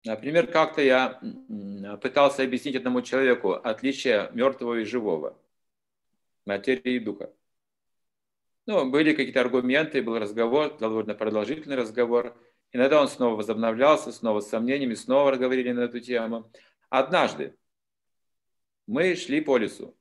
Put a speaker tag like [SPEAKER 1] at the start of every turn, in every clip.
[SPEAKER 1] Например, как-то я пытался объяснить одному человеку отличие мертвого и живого, материи и духа. Ну, были какие-то аргументы, был разговор, довольно продолжительный разговор. Иногда он снова возобновлялся, снова с сомнениями, снова говорили на эту тему. Однажды мы шли по лесу.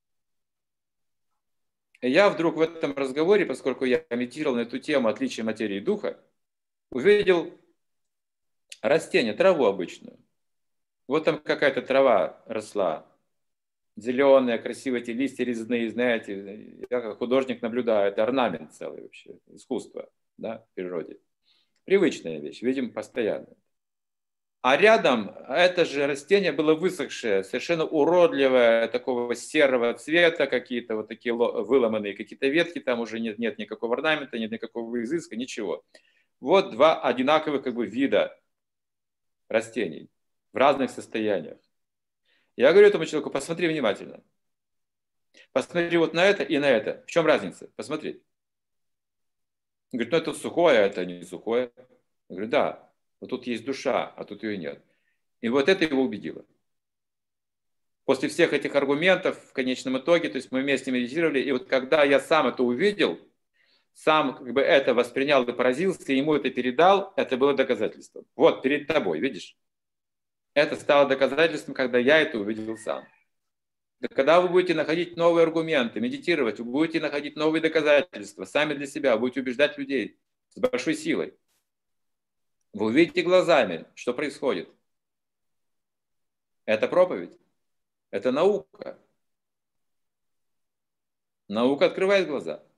[SPEAKER 1] И я вдруг в этом разговоре, поскольку я комментировал на эту тему отличия материи и духа, увидел растение, траву обычную. Вот там какая-то трава росла, зеленые, красивые эти листья резные, знаете, я как художник наблюдаю, это орнамент целый вообще, искусство, да, в природе. Привычная вещь, видим постоянно. А рядом это же растение было высохшее, совершенно уродливое, такого серого цвета, какие-то вот такие выломанные какие-то ветки, там уже нет никакого орнамента, нет никакого изыска, ничего. Вот два одинаковых как бы вида растений в разных состояниях. Я говорю этому человеку, посмотри внимательно. Посмотри вот на это и на это. В чем разница? Посмотри. Он говорит, ну это сухое, а это не сухое. Я говорю, да, вот тут есть душа, а тут ее нет. И вот это его убедило. После всех этих аргументов, в конечном итоге, то есть мы вместе медитировали, и вот когда я сам это увидел, сам как бы это воспринял и поразился, и ему это передал, это было доказательством. Вот, перед тобой, видишь? Это стало доказательством, когда я это увидел сам. Когда вы будете находить новые аргументы, медитировать, вы будете находить новые доказательства, сами для себя, будете убеждать людей с большой силой. Вы увидите глазами, что происходит. Это проповедь, это наука. Наука открывает глаза.